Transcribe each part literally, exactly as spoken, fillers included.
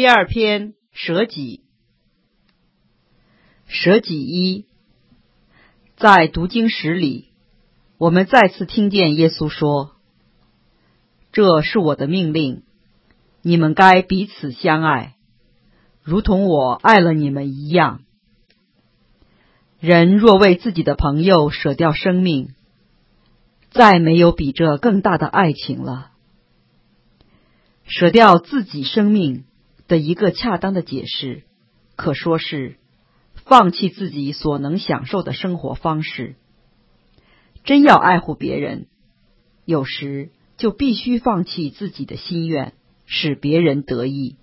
第二篇，舍己。舍己一，在读经时里，我们再次听见耶稣说：这是我的命令，你们该彼此相爱，如同我爱了你们一样。人若为自己的朋友舍掉生命，再没有比这更大的爱情了。舍掉自己生命的一个恰当的解释，可说是放弃自己所能享受的生活方式。真要爱护别人，有时就必须放弃自己的心愿，使别人得益。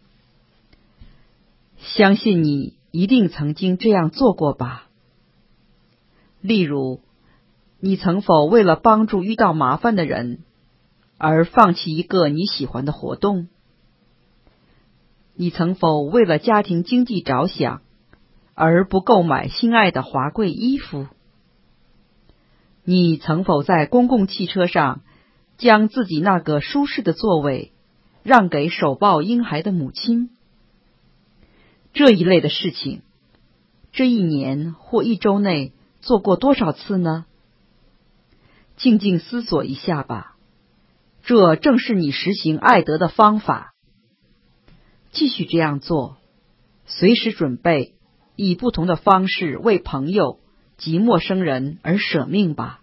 相信你一定曾经这样做过吧？例如，你曾否为了帮助遇到麻烦的人，而放弃一个你喜欢的活动？你曾否为了家庭经济着想，而不购买心爱的华贵衣服？你曾否在公共汽车上将自己那个舒适的座位让给手抱婴孩的母亲？这一类的事情，这一年或一周内做过多少次呢？静静思索一下吧，这正是你实行爱德的方法。继续这样做，随时准备以不同的方式为朋友及陌生人而舍命吧。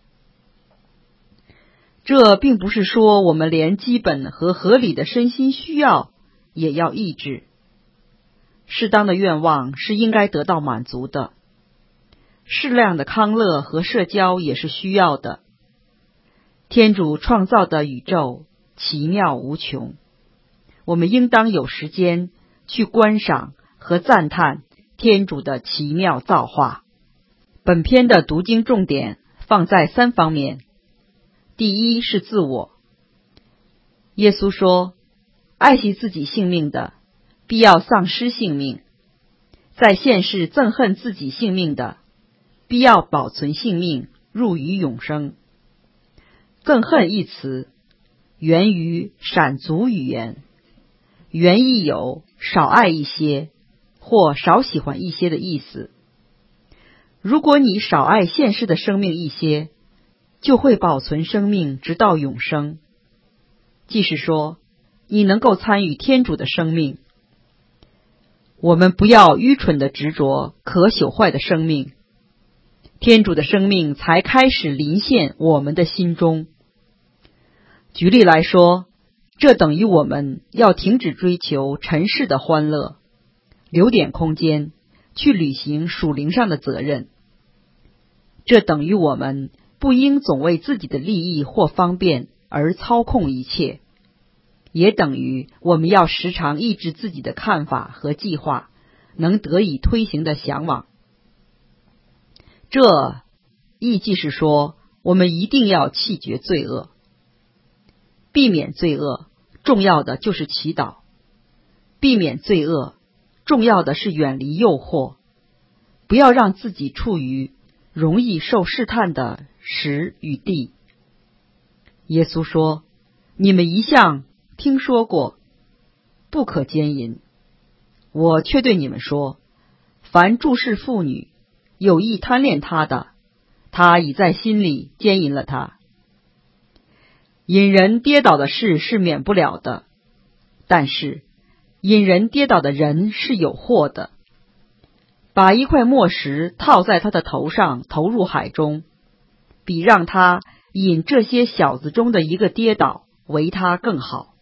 这并不是说我们连基本和合理的身心需要也要抑制。适当的愿望是应该得到满足的，适量的康乐和社交也是需要的。天主创造的宇宙奇妙无穷，我们应当有时间去观赏和赞叹天主的奇妙造化。本篇的读经重点放在三方面。第一是自我。耶稣说，爱惜自己性命的，必要丧失性命；在现世憎恨自己性命的，必要保存性命，入于永生。憎恨一词源于闪族语言，原意有少爱一些或少喜欢一些的意思。如果你少爱现世的生命一些，就会保存生命直到永生。即是说，你能够参与天主的生命。我们不要愚蠢的执着可朽坏的生命，天主的生命才开始临现我们的心中。举例来说，这等于我们要停止追求尘世的欢乐，留点空间去履行属灵上的责任。这等于我们不应总为自己的利益或方便而操控一切，也等于我们要时常抑制自己的看法和计划能得以推行的向往。这意即是说，我们一定要弃绝罪恶。避免罪恶，重要的就是祈祷；避免罪恶，重要的是远离诱惑，不要让自己处于容易受试探的时与地。耶稣说，你们一向听说过不可奸淫，我却对你们说，凡注视妇女有意贪恋她的，他已在心里奸淫了她。引人跌倒的事是免不了的，但是引人跌倒的人是有祸的。把一块墨石套在他的头上，投入海中，比让他引这些小子中的一个跌倒为他更好。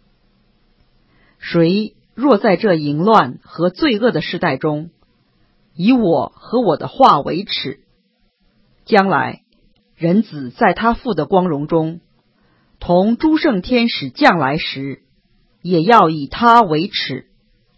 谁若在这淫乱和罪恶的时代中，以我和我的话为耻，将来人子在他父的光荣中，同诸圣天使降来时，也要以他为耻。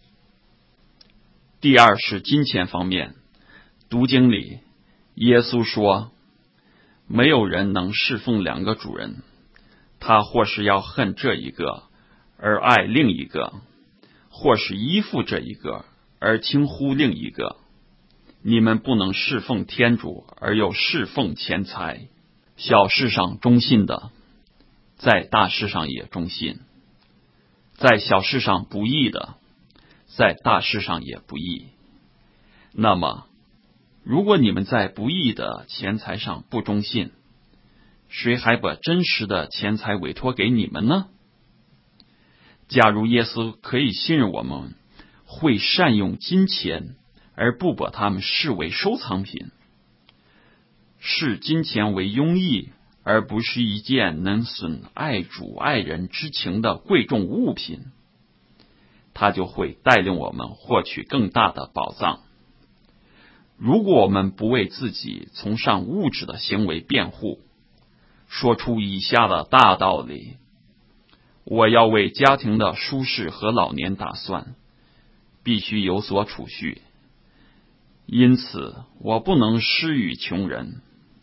第二是金钱方面。读经里，耶稣说，没有人能侍奉两个主人，他或是要恨这一个而爱另一个，或是依附这一个而轻忽另一个。你们不能侍奉天主而又侍奉钱财。小事上忠信的，在大事上也忠信；在小事上不义的， 在大事上也不义。那么，如果你们在不义的钱财上不忠信，谁还把真实的钱财委托给你们呢？假如耶稣可以信任我们会善用金钱，而不把它们视为收藏品，视金钱为庸役，而不是一件能损爱主爱人之情的贵重物品，他就会带领我们获取更大的宝藏。如果我们不为自己崇尚物质的行为辩护，说出以下的大道理：我要为家庭的舒适和老年打算，必须有所储蓄，因此我不能施予穷人。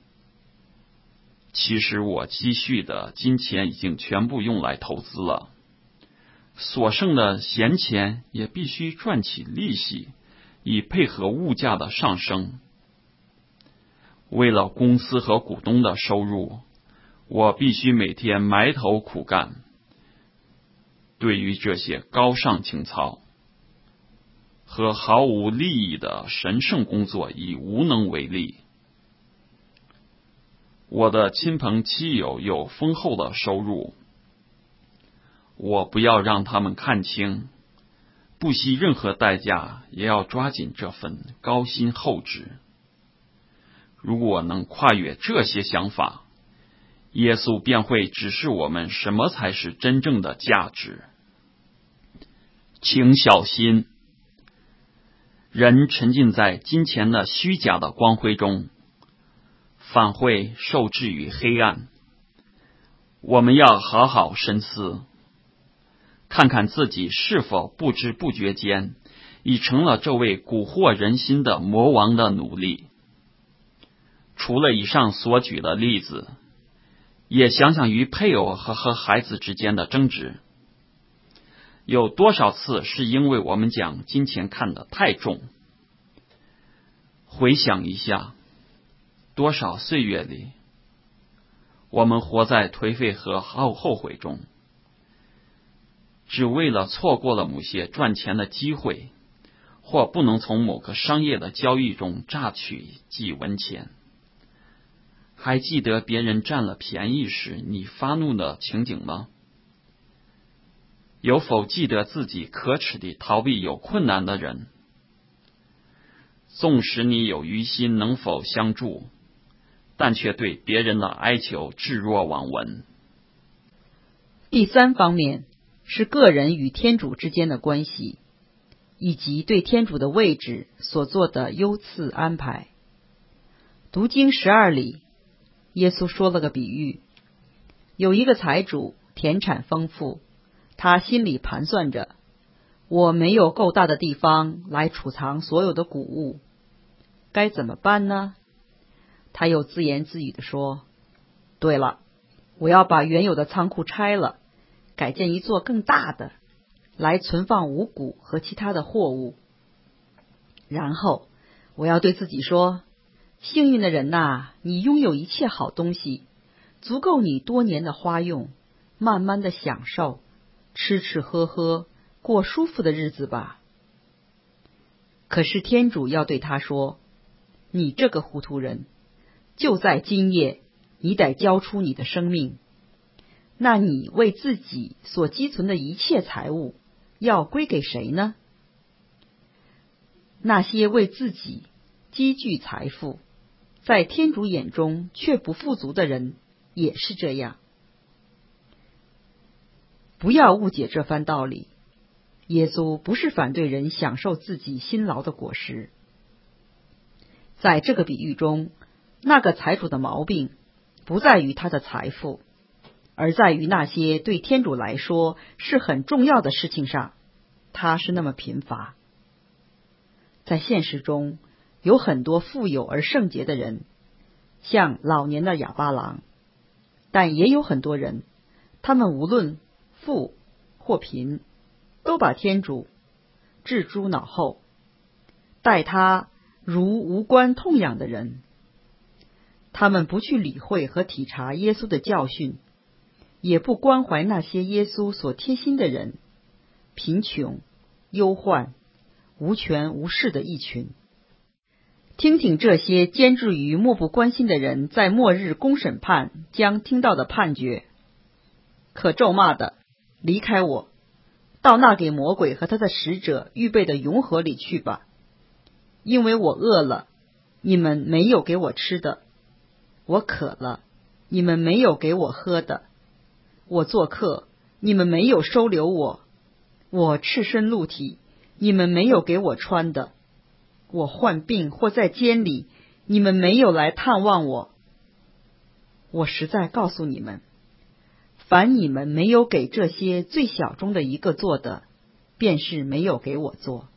其实我积蓄的金钱已经全部用来投资了，所剩的闲钱也必须赚起利息，以配合物价的上升。为了公司和股东的收入，我必须每天埋头苦干。对于这些高尚情操和毫无利益的神圣工作已无能为力。我的亲朋戚友有丰厚的收入，我不要让他们看清，不惜任何代价也要抓紧这份高薪厚职。如果能跨越这些想法，耶稣便会指示我们什么才是真正的价值。请小心，人沉浸在金钱的虚假的光辉中，反会受制于黑暗。我们要好好深思，看看自己是否不知不觉间已成了这位蛊惑人心的魔王的奴隶。除了以上所举的例子，也想想与配偶和和孩子之间的争执，有多少次是因为我们将金钱看得太重？回想一下，多少岁月里，我们活在颓废和后后悔中，只为了错过了某些赚钱的机会，或不能从某个商业的交易中榨取几文钱。还记得别人占了便宜时你发怒的情景吗？有否记得自己可耻地逃避有困难的人？纵使你有余心能否相助，但却对别人的哀求置若罔闻。 第三方面是个人与天主之间的关系，以及对天主的位置所做的优次安排。读经十二里，耶稣说了个比喻，有一个财主田产丰富，他心里盘算着，我没有够大的地方来储藏所有的谷物，该怎么办呢？他又自言自语地说，对了，我要把原有的仓库拆了，改建一座更大的，来存放五谷和其他的货物。然后我要对自己说，幸运的人呐，你拥有一切好东西，足够你多年的花用，慢慢的享受，吃吃喝喝，过舒服的日子吧。可是天主要对他说，你这个糊涂人，就在今夜，你得交出你的生命。那你为自己所积存的一切财物，要归给谁呢？那些为自己积聚财富，在天主眼中却不富足的人，也是这样。不要误解这番道理，耶稣不是反对人享受自己辛劳的果实。在这个比喻中，那个财主的毛病不在于他的财富，而在于那些对天主来说是很重要的事情上，他是那么贫乏。在现实中，有很多富有而圣洁的人，像老年的哑巴郎，但也有很多人，他们无论富或贫，都把天主置诸脑后，待他如无关痛痒的人。他们不去理会和体察耶稣的教训，也不关怀那些耶稣所贴心的人，贫穷、 忧患、无权无势的一群。听听这些监制于漠不关心的人在末日公审判将听到的判决。可咒骂的，离开我，到那给魔鬼和他的使者预备的永河里去吧。因为我饿了，你们没有给我吃的；我渴了，你们没有给我喝的；我做客，你们没有收留我；我赤身露体，你们没有给我穿的；我患病或在监里，你们没有来探望我。我实在告诉你们，凡你们没有给这些最小中的一个做的，便是没有给我做。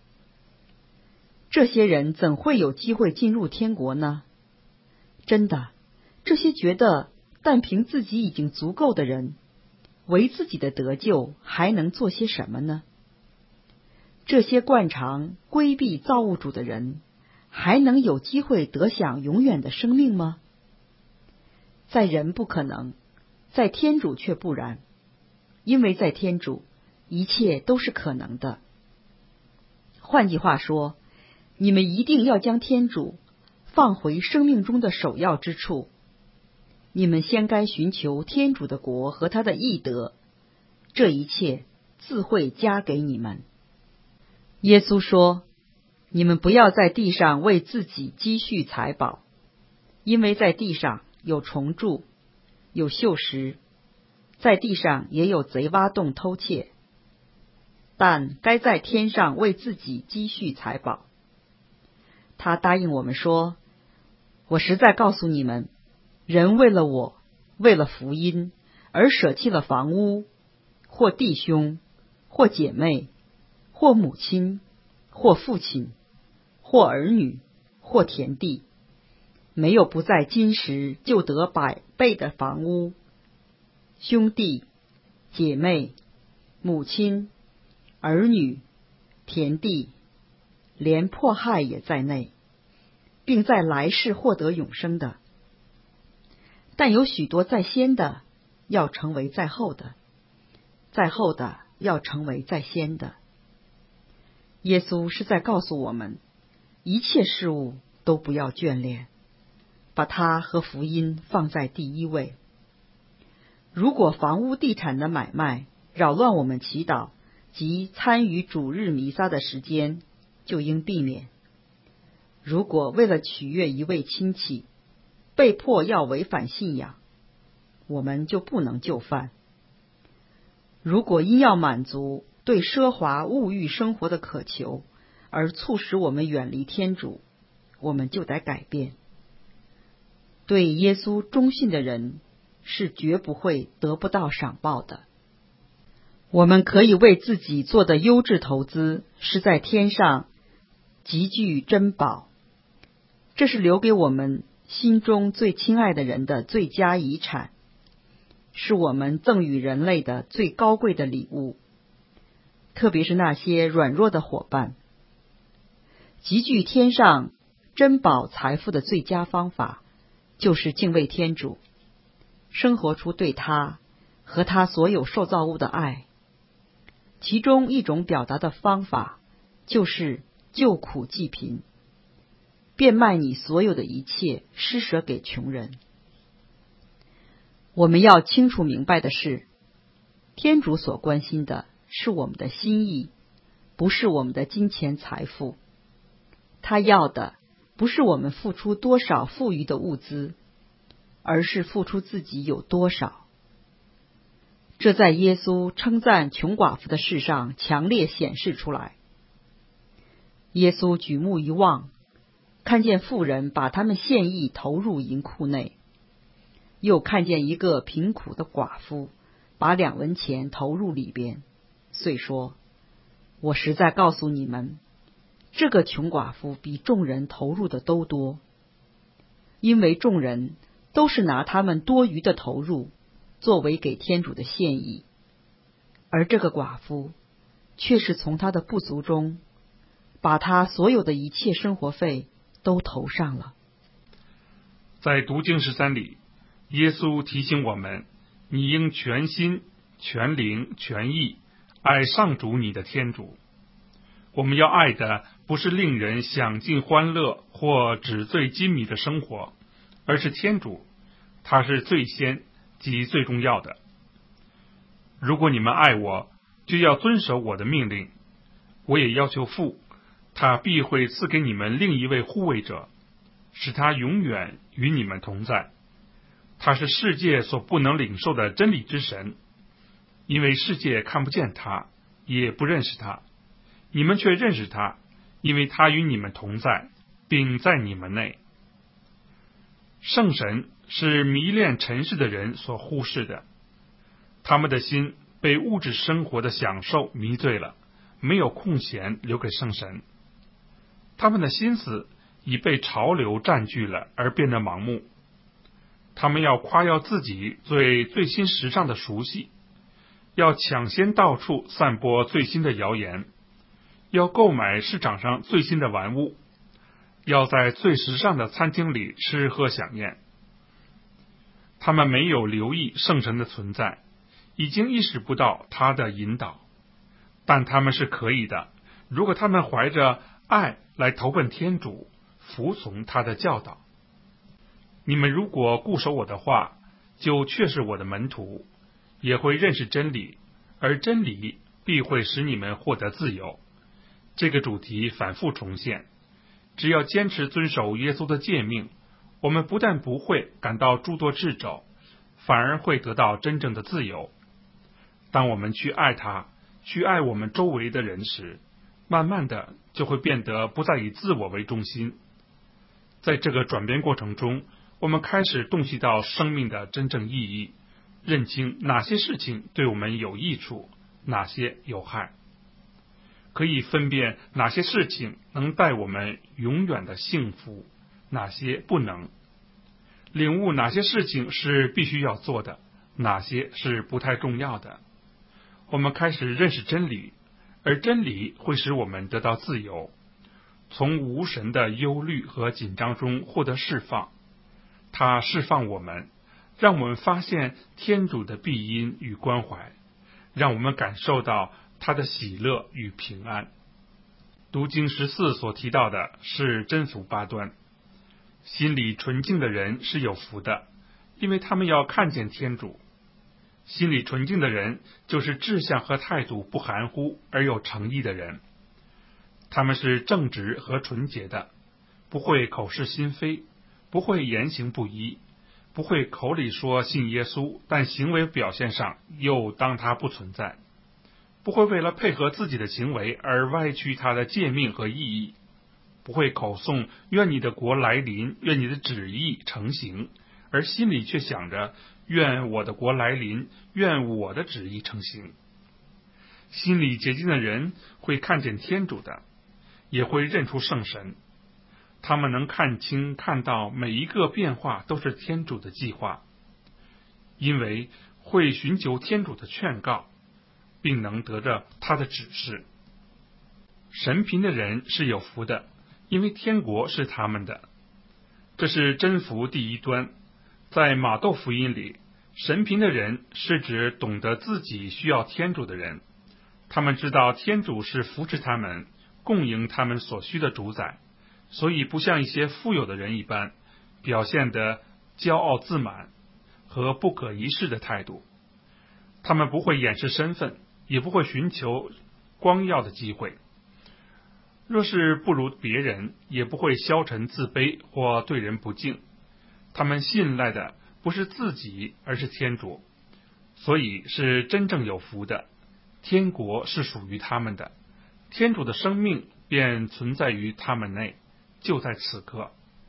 这些人怎会有机会进入天国呢？真的，这些觉得但凭自己已经足够的人，为自己的得救还能做些什么呢？这些惯常规避造物主的人，还能有机会得享永远的生命吗？在人不可能，在天主却不然，因为在天主，一切都是可能的。换句话说，你们一定要将天主放回生命中的首要之处。你们先该寻求天主的国和他的义德，这一切自会加给你们。耶稣说，你们不要在地上为自己积蓄财宝，因为在地上有虫蛀，有锈蚀，在地上也有贼挖洞偷窃，但该在天上为自己积蓄财宝。他答应我们说，我实在告诉你们，人为了我，为了福音而舍弃了房屋，或弟兄，或姐妹，或母亲，或父亲，或儿女，或田地，没有不在今时就得百倍的房屋、兄弟、姐妹、母亲、儿女、田地，连迫害也在内，并在来世获得永生的。但有许多在先的，要成为在后的；在后的，要成为在先的。耶稣是在告诉我们，一切事物都不要眷恋，把他和福音放在第一位。如果房屋地产的买卖扰乱我们祈祷及参与主日弥撒的时间，就应避免。如果为了取悦一位亲戚，被迫要违反信仰，我们就不能就范。如果因要满足对奢华物欲生活的渴求而促使我们远离天主，我们就得改变。对耶稣忠信的人是绝不会得不到赏报的。我们可以为自己做的优质投资是在天上极具珍宝，这是留给我们心中最亲爱的人的最佳遗产，是我们赠予人类的最高贵的礼物，特别是那些软弱的伙伴。集聚天上珍宝财富的最佳方法，就是敬畏天主，生活出对他和他所有受造物的爱。其中一种表达的方法，就是救苦济贫，变卖你所有的一切，施舍给穷人。我们要清楚明白的是，天主所关心的是我们的心意，不是我们的金钱财富。他要的不是我们付出多少富余的物资，而是付出自己有多少。这在耶稣称赞穷寡妇的事上强烈显示出来。耶稣举目一望，看见妇人把他们献意投入银库内，又看见一个贫苦的寡妇把两文钱投入里边，遂说，我实在告诉你们，这个穷寡妇比众人投入的都多，因为众人都是拿他们多余的投入作为给天主的献意，而这个寡妇却是从她的不足中把她所有的一切生活费都投上了。 在读经十三里，耶稣提醒我们，你应全心、全灵、全意爱上主你的天主， 我们要爱的不是令人享尽欢乐或纸醉金迷的生活，而是天主，他是最先及最重要的。如果你们爱我，就要遵守我的命令。我也要求父，他必会赐给你们另一位护卫者，使他永远与你们同在。他是世界所不能领受的真理之神，因为世界看不见他，也不认识他。你们却认识他，因为他与你们同在，并在你们内。圣神是迷恋尘世的人所忽视的，他们的心被物质生活的享受迷醉了，没有空闲留给圣神。他们的心思已被潮流占据了，而变得盲目。他们要夸耀自己对最新时尚的熟悉，要抢先到处散播最新的谣言，要购买市场上最新的玩物，要在最时尚的餐厅里吃喝享宴。他们没有留意圣神的存在，已经意识不到他的引导，但他们是可以的，如果他们怀着爱来投奔天主，服从他的教导。你们如果固守我的话，就确是我的门徒，也会认识真理，而真理必会使你们获得自由。这个主题反复重现，只要坚持遵守耶稣的诫命，我们不但不会感到诸多掣肘，反而会得到真正的自由。当我们去爱他，去爱我们周围的人时，慢慢的就会变得不再以自我为中心。在这个转变过程中，我们开始洞悉到生命的真正意义，认清哪些事情对我们有益处，哪些有害，可以分辨哪些事情能带我们永远的幸福，哪些不能，领悟哪些事情是必须要做的，哪些是不太重要的。我们开始认识真理，而真理会使我们得到自由，从无神的忧虑和紧张中获得释放。它释放我们，让我们发现天主的庇荫与关怀，让我们感受到他的喜乐与平安。读经十四所提到的是真福八端。心里纯净的人是有福的，因为他们要看见天主。心里纯净的人就是志向和态度不含糊而有诚意的人，他们是正直和纯洁的，不会口是心非，不会言行不一，不会口里说信耶稣，但行为表现上又当他不存在，不会为了配合自己的行为而歪曲他的诫命和意义，不会口诵愿你的国来临，愿你的旨意成行，而心里却想着愿我的国来临，愿我的旨意成行。心里洁净的人会看见天主的，也会认出圣神。他们能看清看到每一个变化都是天主的计划，因为会寻求天主的劝告，并能得着他的指示。神贫的人是有福的，因为天国是他们的。这是真福第一端。在马窦福音里，神贫的人是指懂得自己需要天主的人，他们知道天主是扶持他们，供应他们所需的主宰，所以不像一些富有的人一般表现得骄傲自满和不可一世的态度。他们不会掩饰身份，也不会寻求光耀的机会。若是不如别人，也不会消沉自卑或对人不敬。他们信赖的不是自己，而是天主，所以是真正有福的。天国是属于他们的，天主的生命便存在于他们内，就在此刻。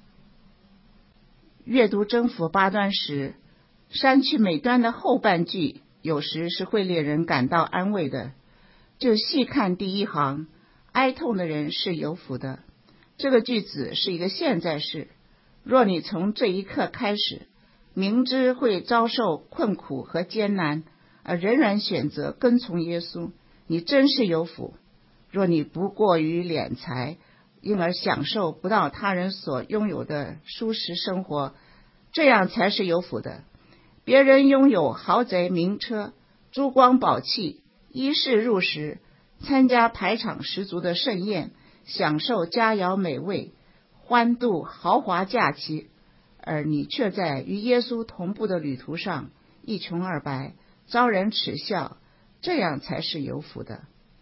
阅读真福八端时，删去每端的后半句，有时是会令人感到安慰的。就细看第一行，哀痛的人是有福的。这个句子是一个现在式，若你从这一刻开始，明知会遭受困苦和艰难，而仍然选择跟从耶稣，你真是有福。若你不过于敛财，因而享受不到他人所拥有的舒适生活，这样才是有福的。别人拥有豪宅名车、珠光宝气、衣饰入时， 参加排场十足的盛宴，享受佳肴美味，欢度豪华假期，而你却在与耶稣同步的旅途上一穷二白，遭人耻笑，这样才是有福的。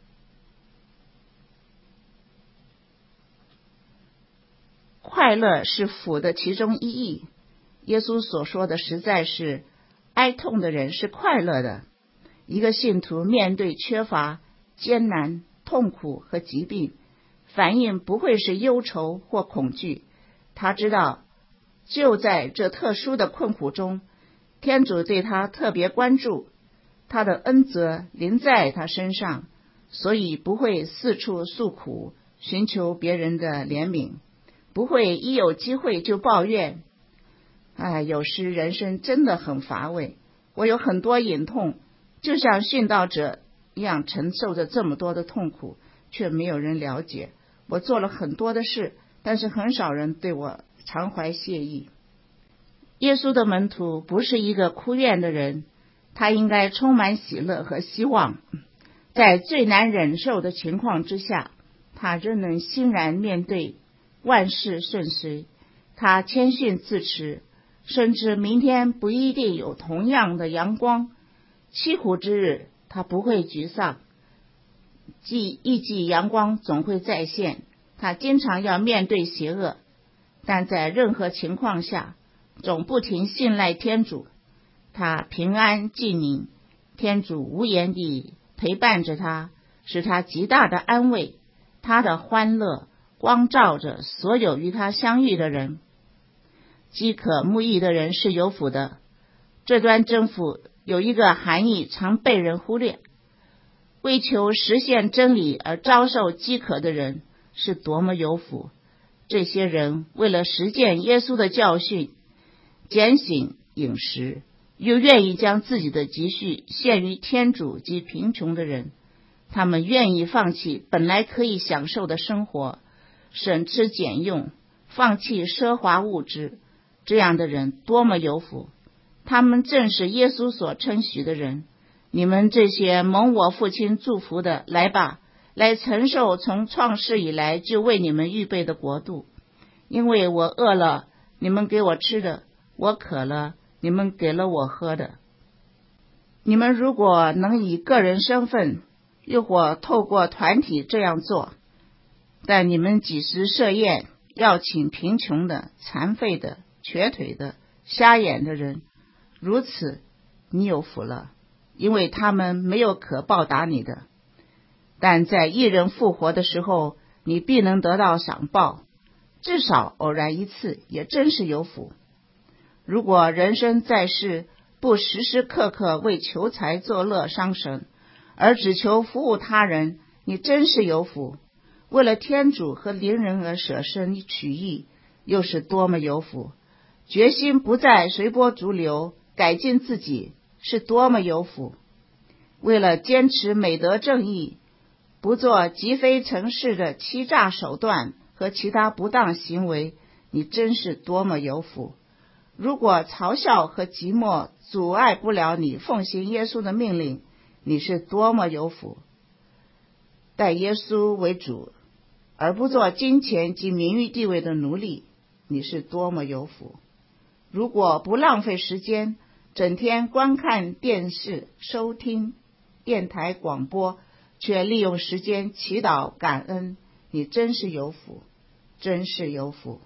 快乐是福的其中一义，耶稣所说的实在是，哀痛的人是快乐的。一个信徒面对缺乏、艰难、痛苦和疾病，反应不会是忧愁或恐惧，他知道就在这特殊的困苦中，天主对他特别关注，他的恩泽临在他身上，所以不会四处诉苦，寻求别人的怜悯，不会一有机会就抱怨。哎，有时人生真的很乏味，我有很多隐痛，就像殉道者一样承受着这么多的痛苦，却没有人了解。我做了很多的事，但是很少人对我常怀谢意。耶稣的门徒不是一个哭怨的人，他应该充满喜乐和希望。在最难忍受的情况之下，他仍能欣然面对万事顺遂。他谦逊自持，深知明天不一定有同样的阳光，凄苦之日他不会沮丧，既一季阳光总会再现。他经常要面对邪恶，但在任何情况下总不停信赖天主。他平安静宁，天主无言地陪伴着他，使他极大的安慰。他的欢乐光照着所有与他相遇的人。饥渴慕义的人是有福的。这段征服有一个含义常被人忽略，为求实现真理而遭受饥渴的人是多么有福。这些人为了实践耶稣的教训，拣选饮食，又愿意将自己的积蓄献于天主及贫穷的人。他们愿意放弃本来可以享受的生活，省吃俭用，放弃奢华物质。这样的人多么有福，他们正是耶稣所称许的人。你们这些蒙我父亲祝福的，来吧，来承受从创世以来就为你们预备的国度。因为我饿了，你们给我吃的；我渴了，你们给了我喝的。你们如果能以个人身份，又或透过团体这样做，但你们几时设宴，要请贫穷的、残废的、瘸腿的、瞎眼的人，如此你有福了，因为他们没有可报答你的。但在一人复活的时候，你必能得到赏报，至少偶然一次，也真是有福。如果人生在世，不时时刻刻为求财作乐伤神，而只求服务他人，你真是有福。为了天主和邻人而舍身取义，又是多么有福。决心不再随波逐流，改进自己，是多么有福。为了坚持美德正义，不做积非成是的欺诈手段和其他不当行为，你真是多么有福。如果嘲笑和寂寞阻碍不了你奉行耶稣的命令，你是多么有福。待耶稣为主，而不做金钱及名誉地位的奴隶，你是多么有福。如果不浪费时间，整天观看电视、收听电台广播，却利用时间祈祷感恩，你真是有福，真是有福。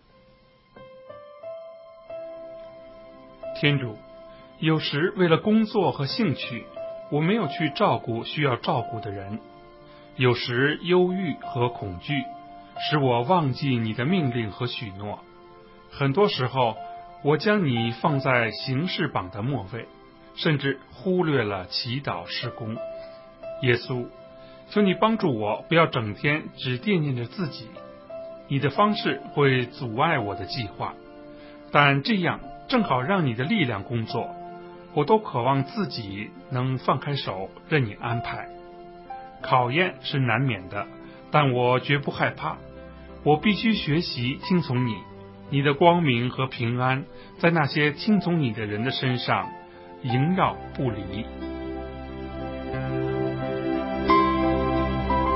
天主，有时为了工作和兴趣，我没有去照顾需要照顾的人。有时忧郁和恐惧使我忘记你的命令和许诺。很多时候我将你放在行事榜的末位，甚至忽略了祈祷事工。耶稣，求你帮助我，不要整天只惦念着自己。你的方式会阻碍我的计划，但这样正好让你的力量工作。我都渴望自己能放开手，任你安排。考验是难免的，但我绝不害怕。我必须学习听从你，你的光明和平安在那些听从你的人的身上萦绕不离。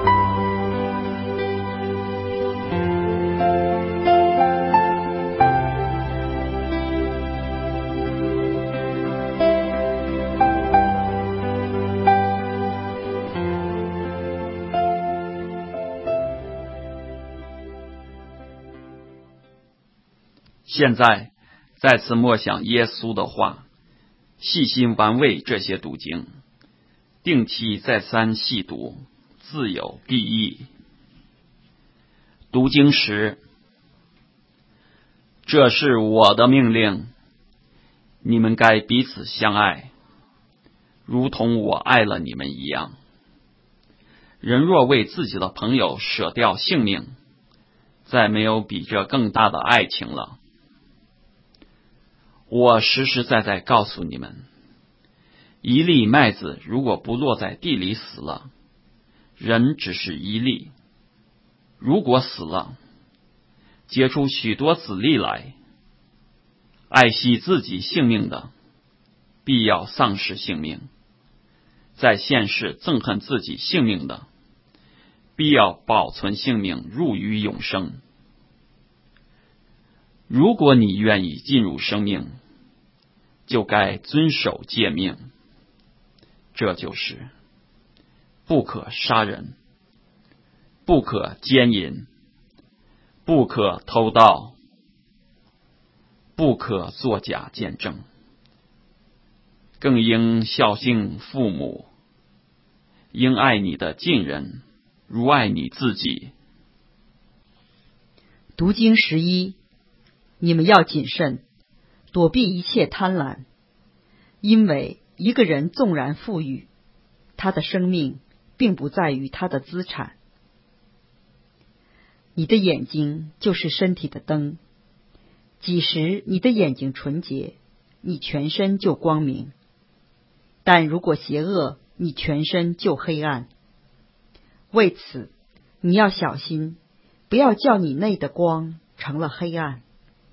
现在再次默想耶稣的话，细心玩味这些读经，定期再三细读，自有裨益。读经时，这是我的命令，你们该彼此相爱，如同我爱了你们一样。人若为自己的朋友舍掉性命，再没有比这更大的爱情了。我实实在在告诉你们，一粒麦子如果不落在地里死了，人只是一粒；如果死了，结出许多子粒来。爱惜自己性命的，必要丧失性命；在现世憎恨自己性命的，必要保存性命，入于永生。如果你愿意进入生命，就该遵守诫命，这就是不可杀人，不可奸淫，不可偷盗，不可作假见证，更应孝敬父母，应爱你的近人，如爱你自己。 读经十一，你们要谨慎，躲避一切贪婪，因为一个人纵然富裕，他的生命并不在于他的资产。你的眼睛就是身体的灯，几时你的眼睛纯洁，你全身就光明；但如果邪恶，你全身就黑暗。为此，你要小心，不要叫你内的光成了黑暗。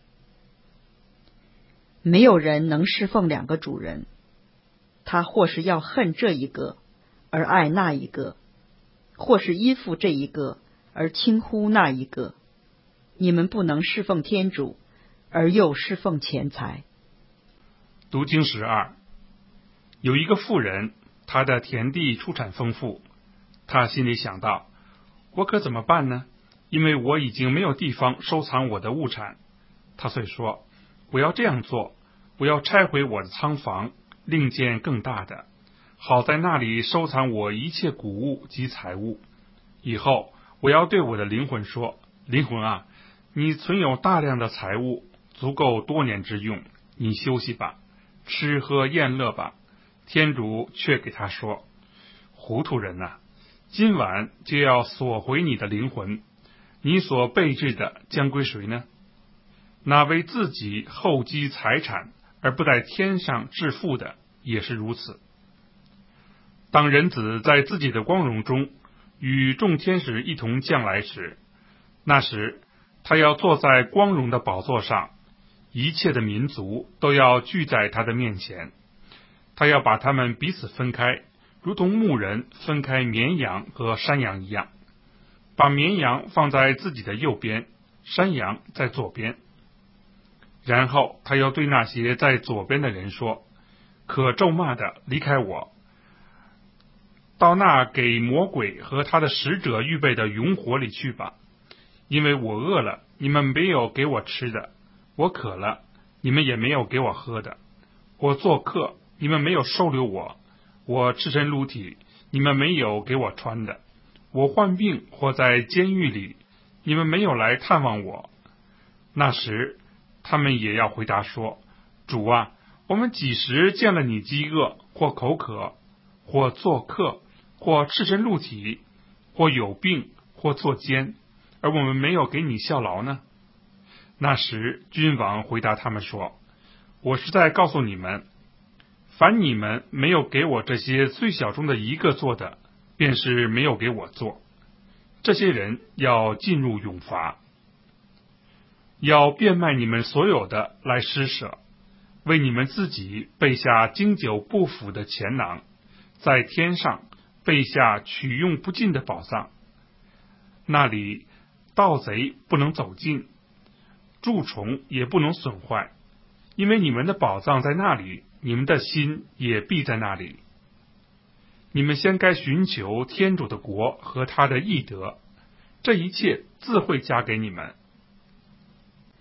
没有人能侍奉两个主人，他或是要恨这一个而爱那一个，或是依附这一个而轻忽那一个。你们不能侍奉天主而又侍奉钱财。 读经十二，有一个妇人，她的田地出产丰富，她心里想到，我可怎么办呢？因为我已经没有地方收藏我的物产。她遂说，我要这样做，我要拆毁我的仓房，另建更大的，好在那里收藏我一切谷物及财物。以后我要对我的灵魂说，灵魂啊，你存有大量的财物，足够多年之用，你休息吧，吃喝宴乐吧。天主却给他说，糊涂人啊，今晚就要索回你的灵魂，你所备置的将归谁呢？那为自己厚积财产而不在天上致富的也是如此。当人子在自己的光荣中与众天使一同降来时，那时他要坐在光荣的宝座上，一切的民族都要聚在他的面前。他要把他们彼此分开，如同牧人分开绵羊和山羊一样，把绵羊放在自己的右边，山羊在左边。然后他要对那些在左边的人说，可咒骂的，离开我，到那给魔鬼和他的使者预备的永火里去吧。因为我饿了，你们没有给我吃的；我渴了，你们也没有给我喝的；我做客，你们没有收留我；我赤身露体，你们没有给我穿的；我患病或在监狱里，你们没有来探望我。那时他们也要回答说，主啊，我们几时见了你饥饿或口渴，或做客，或赤身露体，或有病，或作监，而我们没有给你效劳呢？那时君王回答他们说，我实在告诉你们，凡你们没有给我这些最小中的一个做的，便是没有给我做。这些人要进入永罚。要变卖你们所有的来施舍，为你们自己备下经久不腐的钱囊，在天上备下取用不尽的宝藏。那里盗贼不能走近，蛀虫也不能损坏，因为你们的宝藏在那里，你们的心也必在那里。你们先该寻求天主的国和他的义德，这一切自会加给你们。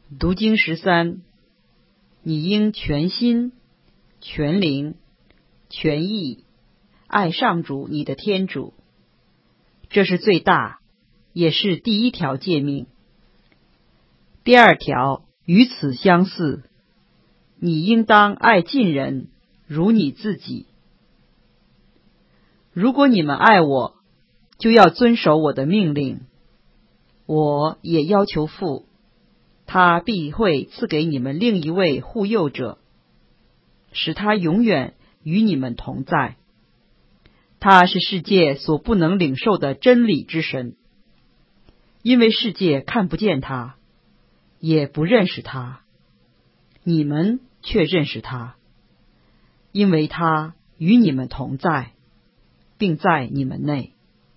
读经十三，你应全心、全灵、全意爱上主你的天主，这是最大，也是第一条诫命。第二条与此相似，你应当爱近人如你自己。如果你们爱我，就要遵守我的命令。我也要求父，他必会赐给你们另一位护佑者，使他永远与你们同在。他是世界所不能领受的真理之神，因为世界看不见他，也不认识他，你们却认识他，因为他与你们同在，并在你们内。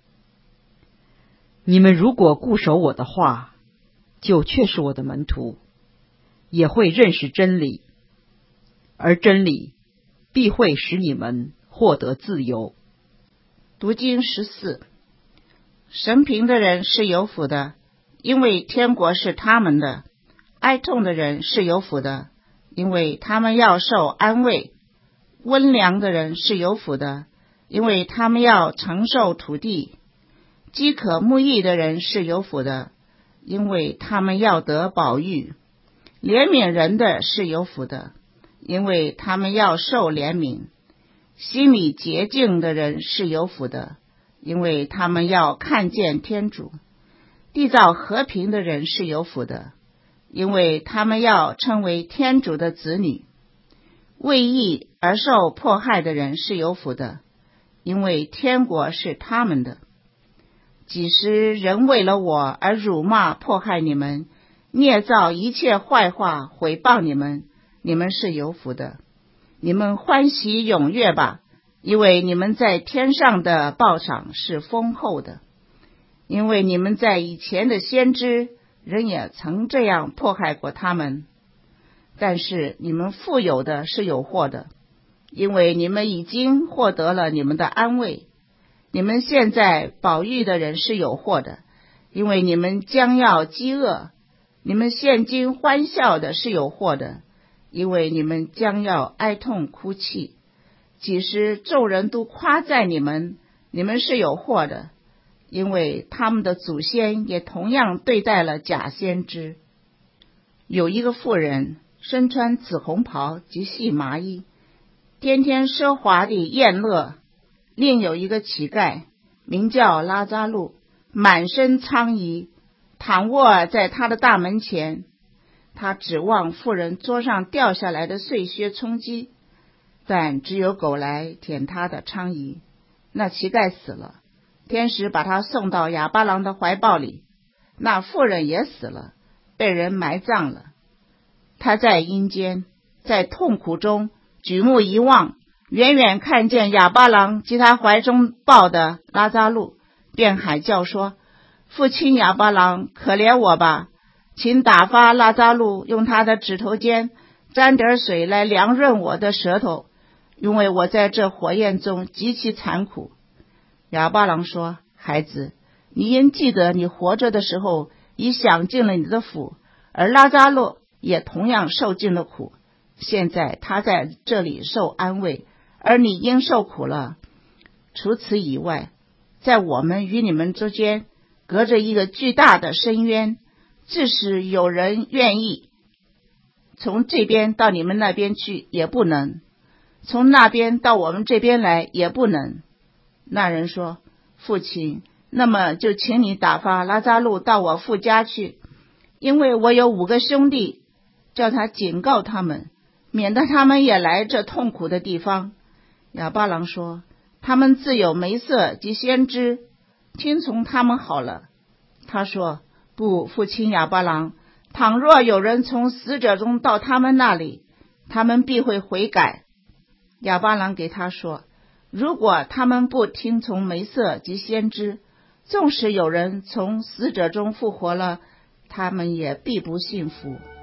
你们如果固守我的话，就确是我的门徒，也会认识真理，而真理必会使你们获得自由。 读经十四，神贫的人是有福的，因为天国是他们的；哀痛的人是有福的，因为他们要受安慰；温良的人是有福的，因为他们要承受土地；饥渴慕义的人是有福的，因为他们要得饱飫；怜悯人的是有福的，因为他们要受怜悯；心里洁净的人是有福的，因为他们要看见天主；缔造和平的人是有福的，因为他们要称为天主的子女；为义而受迫害的人是有福的，因为天国是他们的。几时人为了我而辱骂迫害你们，捏造一切坏话毁谤你们，你们是有福的。你们欢喜踊跃吧，因为你们在天上的报赏是丰厚的。因为你们在以前的先知，人也曾这样迫害过他们。但是你们富有的是有祸的，因为你们已经获得了你们的安慰。你们现在饱飫的人是有祸的，因为你们将要饥饿；你们现今欢笑的是有祸的，因为你们将要哀痛哭泣。几时众人都夸赞你们，你们是有祸的，因为他们的祖先也同样对待了假先知。有一个妇人身穿紫红袍及细麻衣，天天奢华地宴乐。另有一个乞丐名叫拉扎路，满身疮痍，躺卧在他的大门前。他指望妇人桌上掉下来的碎屑充饥，但只有狗来舔他的疮痍。那乞丐死了，天使把他送到哑巴郎的怀抱里。那妇人也死了，被人埋葬了。他在阴间，在痛苦中举目一望，远远看见哑巴郎及他怀中抱的拉扎路，便喊叫说：父亲哑巴郎，可怜我吧，请打发拉扎路用他的指头尖沾点水来凉润我的舌头，因为我在这火焰中极其惨苦。哑巴郎说：孩子，你应记得你活着的时候已享尽了你的福，而拉扎路也同样受尽了苦，现在他在这里受安慰，而你应受苦了。除此以外，在我们与你们之间隔着一个巨大的深渊，致使有人愿意从这边到你们那边去也不能，从那边到我们这边来也不能。那人说：父亲，那么就请你打发拉扎路到我父家去，因为我有五个兄弟，叫他警告他们，免得他们也来这痛苦的地方。哑巴郎说：他们自有梅瑟及先知，听从他们好了。他说：不，父亲哑巴郎，倘若有人从死者中到他们那里，他们必会悔改。哑巴郎给他说：如果他们不听从梅瑟及先知，纵使有人从死者中复活了，他们也必不信服。